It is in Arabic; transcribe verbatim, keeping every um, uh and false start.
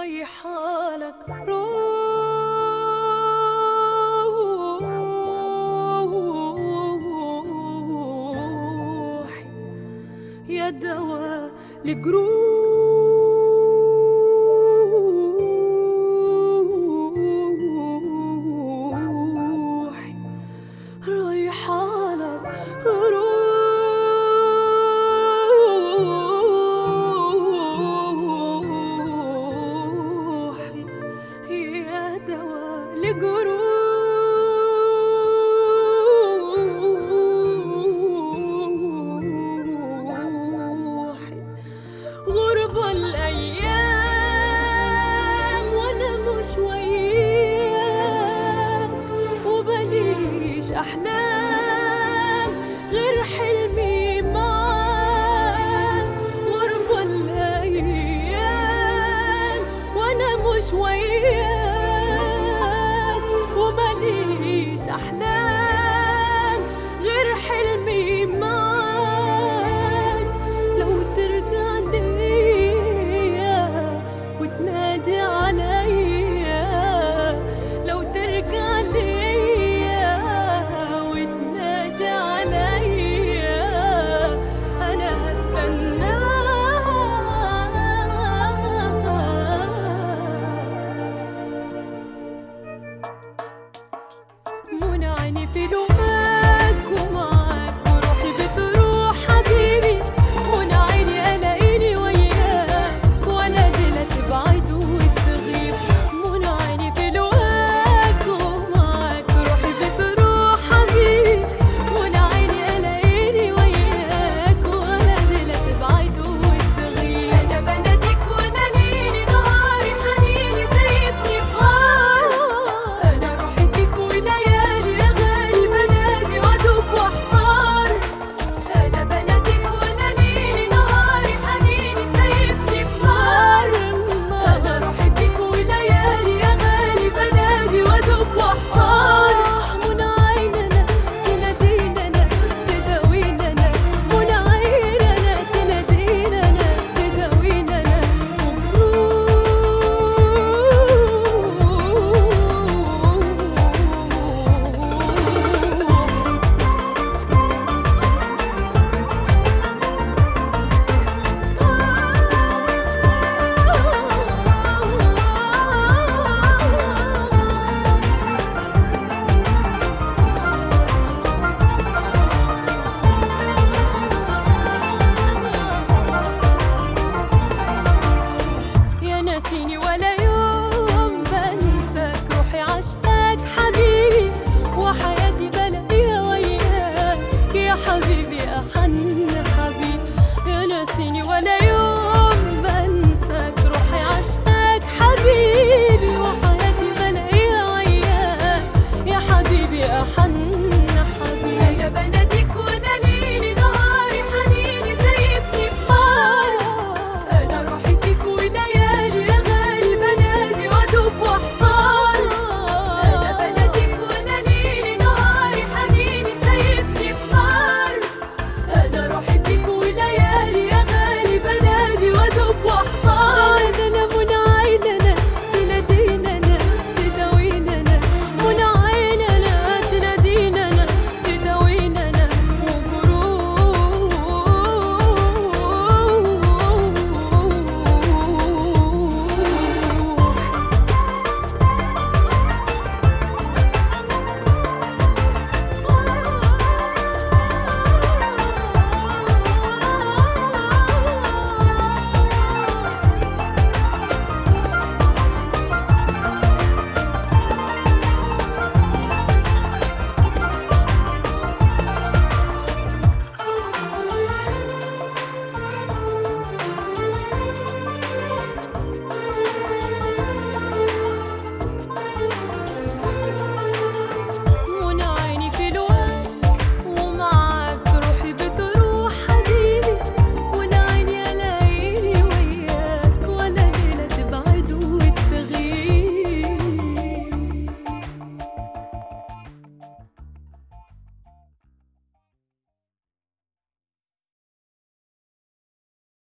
رايحالك روحي يا دوا لجروحي رايحالك روحي يا دوا لجروحي غربة الأيام وأنا مش وياك وبليش أحلام غير حلمي معاك. غربة الأيام وأنا مش وياك وبليش أحلام غير حلمي معاك. لو ترجع ليا وتنادي عليا، لو ترجع ليا وتنادي عليا أنا هستناك. منى عيني في لقاك ومعاك وروحي بتروح حبيبي. منى عيني ألاقيني وياك ولا دي لا تبعد وتغيب. منى عيني في لقاك ومعاك وروحي بتروح حبيبي. منى عيني ألاقيني وياك ولا دي لا تبعد وتغيب. أنا بناديك وأنا ليلي نهاري حنيني سايبني في غار. أنا روحي فيك وليالي يا غالي بنادي وأدوب وأحتار. أنا بناديك وأنا ليلي نهاري حنيني سايبني في غار. أنا روحي فيك وليالي يا غالي بنادي وأدوب وأحتار. منى عيننا تنادينا تداوينا، منى عيننا تنادينا تداوينا يا ناسيني ولا